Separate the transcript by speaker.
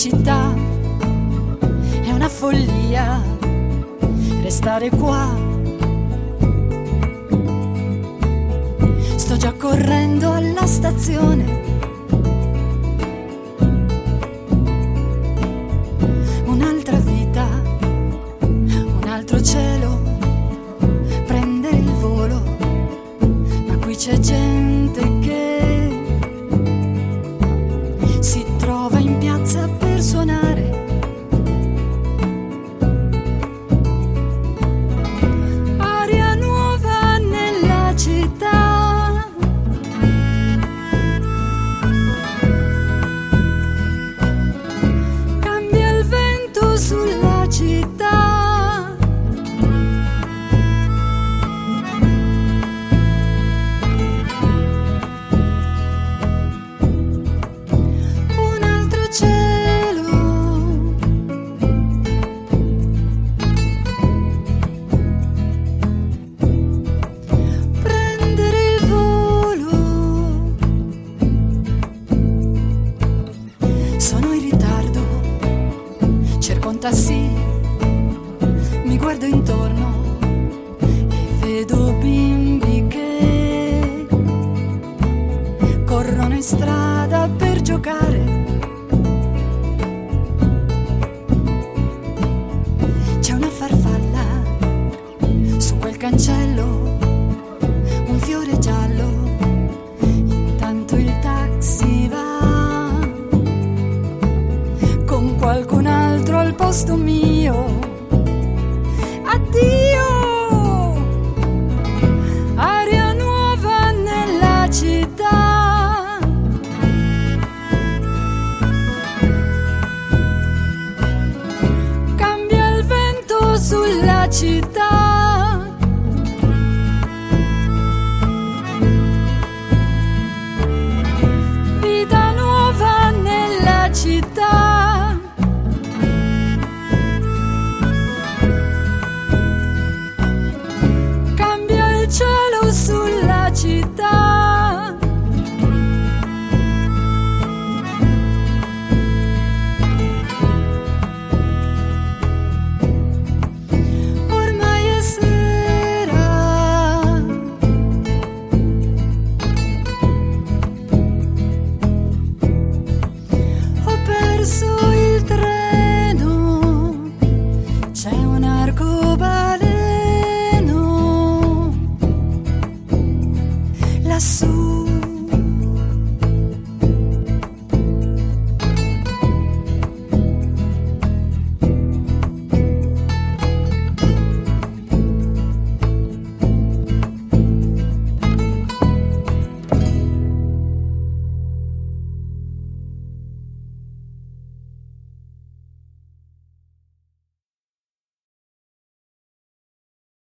Speaker 1: città, è una follia restare qua. Sto già correndo alla stazione, un'altra vita, un altro cielo, prendere il volo, ma qui c'è gente che si trova in piazza per suonare. Aria nuova nella città, cambia il vento sulla città. Un altro cielo, prendere il volo. Sono in ritardo, cerco un taxi, mi guardo intorno e vedo